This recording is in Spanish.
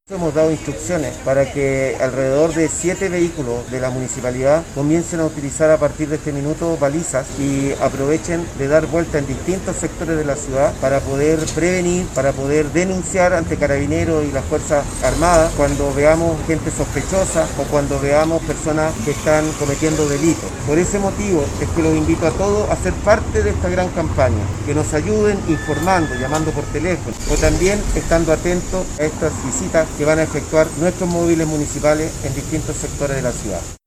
Hemos dado instrucciones para que alrededor de 7 vehículos de la municipalidad comiencen a utilizar a partir de este minuto balizas y aprovechen de dar vuelta en distintos sectores de la ciudad para poder prevenir, para poder denunciar ante Carabineros y las Fuerzas Armadas cuando veamos gente sospechosa o cuando veamos personas que están cometiendo delitos. Por ese motivo es que los invito a todos a ser parte de esta gran campaña, que nos ayuden informando, llamando por teléfono o también estando atentos a estas visitas que van a efectuar nuestros móviles municipales en distintos sectores de la ciudad.